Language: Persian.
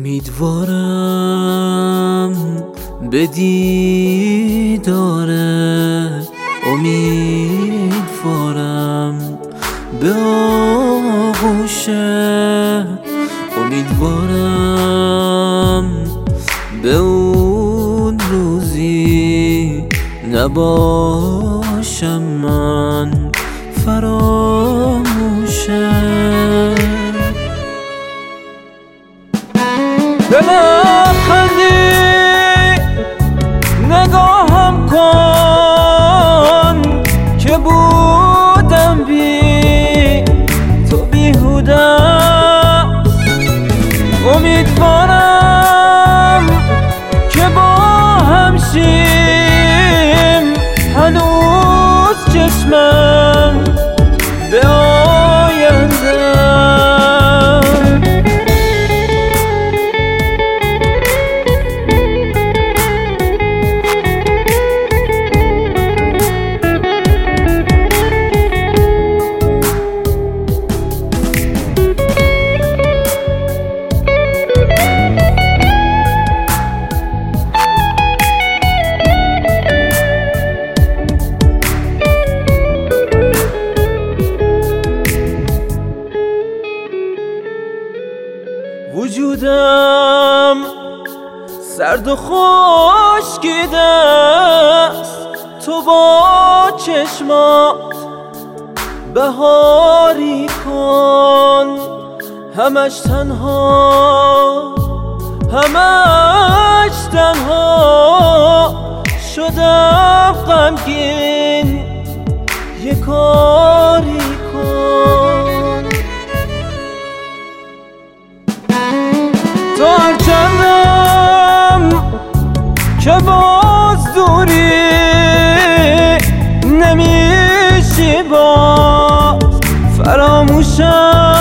امیدوارم به دیداره، امیدوارم به آغوشه، امیدوارم به اون روزی نباشم من فراموشه. به لبخندی نگاهم کن که بودم بی تو بیهوده. امیدوارم که با هم شیم، هنوز چشمم به آینده. وجودم سرد و خشکیده است، تو با چشمات بهاری کن. همش تنها، همش تنها شدم غمگین، یه کاری کن. تو هرچندم که باز دوری، نمیشی باز فراموشم